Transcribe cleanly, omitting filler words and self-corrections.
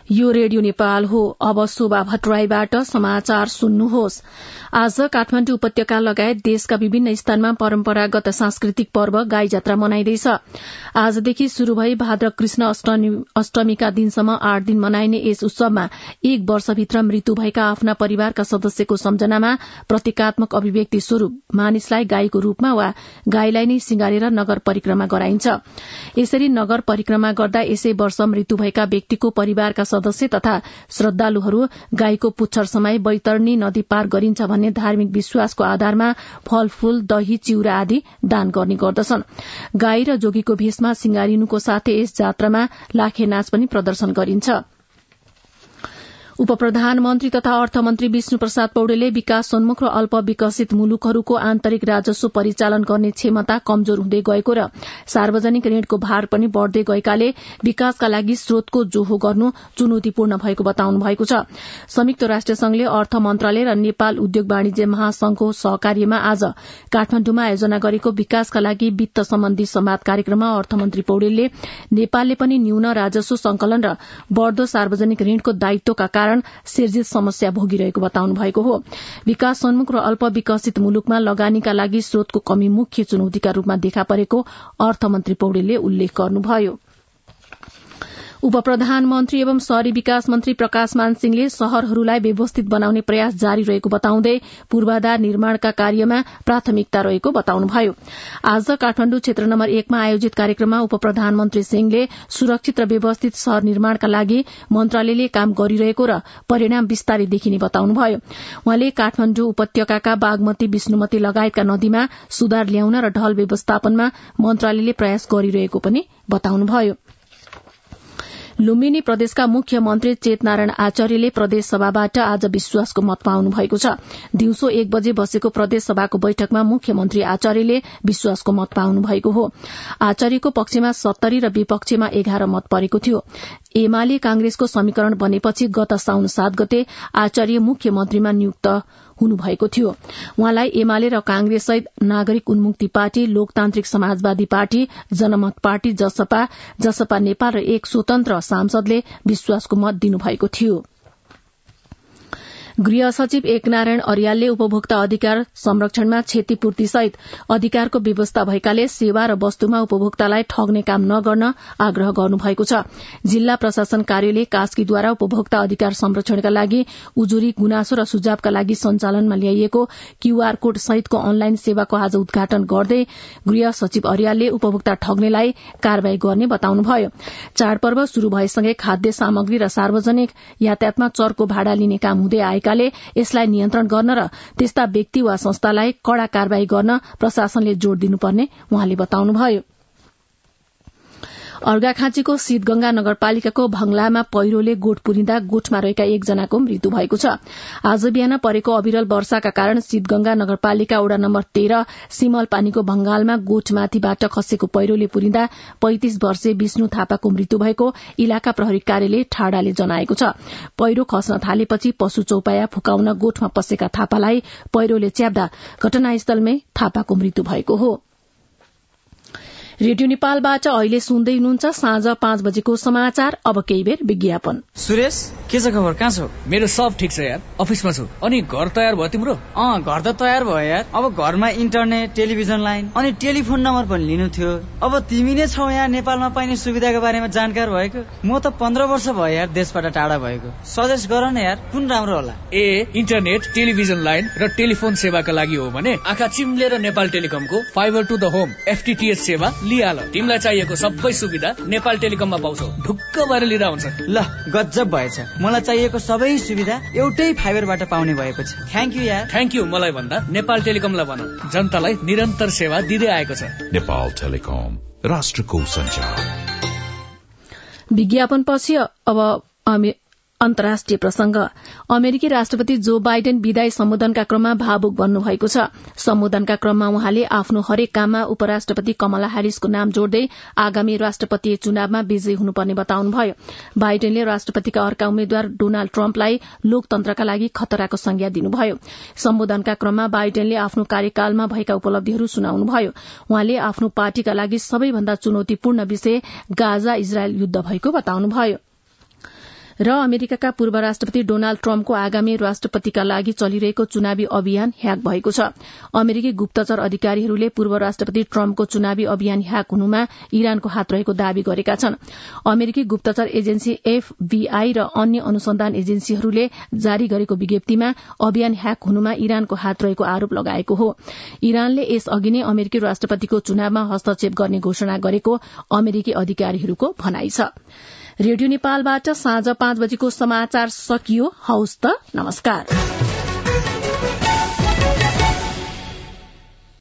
यो रेडियो नेपाल हो। अब शोभा भट्टराईबाट समाचार सुन्नुहोस्। आज काठमाडौँ उपत्यका लगायत देशका विभिन्न स्थानमा परम्परागत सांस्कृतिक पर्व गाई जात्रा मनाइँदैछ। आजदेखि शुरू भई भाद्र कृष्ण अष्टमीका दिनसम्म 8 दिन मनाइने यस उत्सवमा एक वर्षभित्र मृत्यु भएका आफ्ना परिवारका सदस्यको सम्झनामा प्रतीकात्मक अभिव्यक्ति स्वरूप मानिसलाई गाईको रूपमा वा गाईलाई नै सिंगारेर नगर परिक्रमा गराइन्छ। यसरी नगर परिक्रमा गर्दा यसै वर्ष मृत्यु भएका व्यक्तिको परिवारका सदस्य तथा श्रद्धालुहरू गाईको पुच्छर समाई बैतरणी नदी पार गरिन्छ भन्ने धार्मिक विश्वासको आधारमा फलफूल, दही, चिउरा आदि दान गर्ने गर्दछन्। गाई र जोगीको भेषमा सिंगारिनुको साथै यस जात्रामा लाखे नाच पनि प्रदर्शन गरिन्छ। उपप्रधानमन्त्री तथा अर्थमन्त्री विष्णु प्रसाद पौडेलले विकासोन्मुख र अल्प विकसित मुलुकहरूको आन्तरिक राजस्व परिचालन गर्ने क्षमता कमजोर हुँदै गएको र सार्वजनिक ऋणको भार पनि बढ़दै गएकाले विकासका लागि स्रोतको जोहो गर्नु चुनौतीपूर्ण भएको बताउनु भएको छ। संयुक्त राष्ट्र संघले अर्थ मन्त्रालय र नेपाल उद्योग वाणिज्य महासंघको सहकार्यमा आज काठमाडौँमा आयोजना गरेको विकासका लागि वित्त सम्बन्धी संवाद कार्यक्रममा अर्थमन्त्री पौडेलले नेपालले पनि न्यून राजस्व संकलन र बढ़दो सार्वजनिक ऋणको दायित्वका कारण सिर्जित समस्या भोगिरहेको बताउनु भएको हो। विकासोन्मुख र अल्प विकसित मुलुकमा लगानीका लागि स्रोतको कमी मुख्य चुनौतीका रूपमा देखा परेको अर्थमन्त्री पौडेलले उल्लेख गर्नुभयो। उपप्रधानमन्त्री एवं शहरी विकास मन्त्री प्रकाश मान सिंहले शहरहरूलाई व्यवस्थित बनाउने प्रयास जारी रहेको बताउँदै पूर्वाधार निर्माणका कार्यमा प्राथमिकता रहेको बताउनुभयो। आज काठमाडौँ क्षेत्र नम्बर 1 मा आयोजित कार्यक्रममा उपप्रधानमन्त्री सिंहले सुरक्षित र व्यवस्थित शहर निर्माणका लागि मन्त्रालयले काम गरिरहेको र परिणाम विस्तारै देखिने बताउनुभयो। उहाँले काठमाडौँ उपत्यकाका बागमती, विष्णुमती लगायतका नदीमा सुधार ल्याउन र ढल व्यवस्थापनमा मन्त्रालयले प्रयास गरिरहेको पनि बताउनुभयो। लुम्बिनी प्रदेशका मुख्यमन्त्री चेतनारायण आचार्यले प्रदेश सभाबाट आज विश्वासको मत पाउनु भएको छ। दिउँसो 1 बजे बसेको प्रदेश सभाको बैठकमा मुख्यमन्त्री आचार्यले विश्वासको मत पाउनु भएको हो। आचार्यको पक्षमा 70 र विपक्षमा 11 मत परेको थियो। एमाले कांग्रेसको समीकरण बनेपछि गत साउन 7 गते आचार्य मुख्यमन्त्रीमा नियुक्त हुनुभएको थियो। उहाँलाई एमाले र कांग्रेस सहित नागरिक Unmukti party, Loktantrik Samajwadi party, Janamat party, Jaspa Nepal र एक स्वतन्त्र सांसदले विश्वासको मत दिनुभएको थियो। गृह सचिव एकनारायण अर्यालले उपभोक्ता अधिकार संरक्षणमा क्षतिपूर्ति सहित अधिकारको व्यवस्था भएकाले सेवा र वस्तुमा उपभोक्तालाई ठग्ने काम नगर्न आग्रह गर्नुभएको छ। जिल्ला प्रशासन कार्यालय कास्कीद्वारा उपभोक्ता अधिकार संरक्षणका लागि उजुरी, गुनासो र सुझावका लागि सञ्चालनमा ल्याइएको क्यूआर कोड सहितको अनलाइन सेवाको आज उद्घाटन गर्दै गृह सचिव अर्यालले उपभोक्ता ठग्नेलाई कार्यवाही गर्ने बताउनुभयो। चाडपर्व शुरू भएसँगै खाद्य सामग्री र सार्वजनिक यातायातमा चर्को भाडा लिने काम हुँदै आएको यसलाई नियन्त्रण गर्न र त्यस्ता व्यक्ति वा संस्थालाई कड़ा कार्यवाही गर्न प्रशासनले जोड़ दिनुपर्ने उहाँले बताउनुभयो। अर्घाखाँचीको शीतगंगा नगरपालिकाको भंगलामा पहिरोले गोठ पुरिँदा गोठमा रहेका एकजनाको मृत्यु भएको छ। आज बिहान परेको अविरल वर्षाका कारण शीतगंगा नगरपालिका वडा नम्बर 13 सिमलपानीको भंगालमा गोठमाथिबाट खसेको पहिरोले पुरिँदा 35 वर्षीय विष्णु थापाको मृत्यु भएको इलाका प्रहरी कार्यालय ठाडाले जनाएको छ। पहिरो खस्न थालेपछि पशु चौपाया फुकाउन गोठमा पसेका थापालाई पहिरोले च्याप्दा घटनास्थलमै थापाको मृत्यु भएको हो। रेडियो नेपालबाट अहिले सुन्दै हुनुहुन्छ साँझ 5 बजेको समाचार। अब केही बेर विज्ञापन। सुरेश, के छ खबर? कहाँ छौ? मेरो सब ठिक छ यार, अफिसमा छु। अनि घर तयार भयो तिम्रो? घर त तयार भयो यार। अब घरमा इन्टरनेट, टेलिभिजन लाइन अनि टेलिफोन नम्बर पनि लिनु थियो। अब तिमी नै छौ यहाँ नेपालमा पाइने सुविधाको बारेमा जानकार भएको। म त 15 वर्ष भयो यार देशबाट टाढा भएको। सजेस्ट गर न यार, कुन राम्रो होला? इन्टरनेट, टेलिभिजन लाइन र टेलिफोन सेवाका लागि हो भने आँखा चिम्लेर नेपाल टेलिकमको fibre to the home FTTH सेवा लिहाल। तिमीलाई चाहिएको सबै सुविधा नेपाल टेलिकममा पाउँछौ। ढुक्क भएर लिँदा हुन्छ। ल, गजब भएछ। मलाई चाहिएको सबै सुविधा एउटै फाइबरबाट पाउने भएको छ। थ्यांक यू यार। थ्यांक यू मलाई भन्दा नेपाल टेलिकमलाई भन। जनतालाई निरन्तर सेवा दिँदै आएको छ। नेपाल टेलिकम, राष्ट्रको सञ्चार। विज्ञापनपछि अब अन्तर्राष्ट्रिय प्रसंग। अमेरिकी राष्ट्रपति जो बाइडेन विदाई सम्बोधनका क्रममा भावुक बन्नुभएको छ। सम्बोधनका क्रममा उहाँले आफ्नो हरेक काममा उपराष्ट्रपति कमला ह्यारिसको नाम जोड्दै आगामी राष्ट्रपतीय चुनावमा विजयी हुनुपर्ने बताउनुभयो। बाइडेनले राष्ट्रपतिका अर्का उम्मेद्वार डोनाल्ड ट्रम्पलाई लोकतन्त्रका लागि खतराको संज्ञा दिनुभयो। सम्बोधनका क्रममा बाइडेनले आफ्नो कार्यकालमा भएका उपलब्धिहरू सुनाउनुभयो। उहाँले आफ्नो पार्टीका लागि सबैभन्दा चुनौतीपूर्ण विषय गाजा इजरायल युद्ध भएको बताउनुभयो। र अमेरिकाका पूर्व राष्ट्रपति डोनाल्ड ट्रम्पको आगामी राष्ट्रपतिका लागि चलिरहेको चुनावी अभियान ह्याक भएको छ। अमेरिकी गुप्तचर अधिकारीहरूले पूर्व राष्ट्रपति ट्रम्पको चुनावी अभियान ह्याक हुनुमा इरानको हात रहेको दावी गरेका छन्। अमेरिकी गुप्तचर एजेन्सी FBI र अन्य अनुसन्धान एजेन्सीहरूले जारी गरेको विज्ञप्तिमा अभियान ह्याक हुनुमा इरानको हात रहेको आरोप लगाएको हो। इरानले यसअघि नै अमेरिकी राष्ट्रपतिको चुनावमा हस्तक्षेप गर्ने घोषणा गरेको अमेरिकी अधिकारीहरूको भनाइ छ। रेडियो नेपालबाट साँझ 5 बजेको समाचार सकियो। हौस् त, नमस्कार।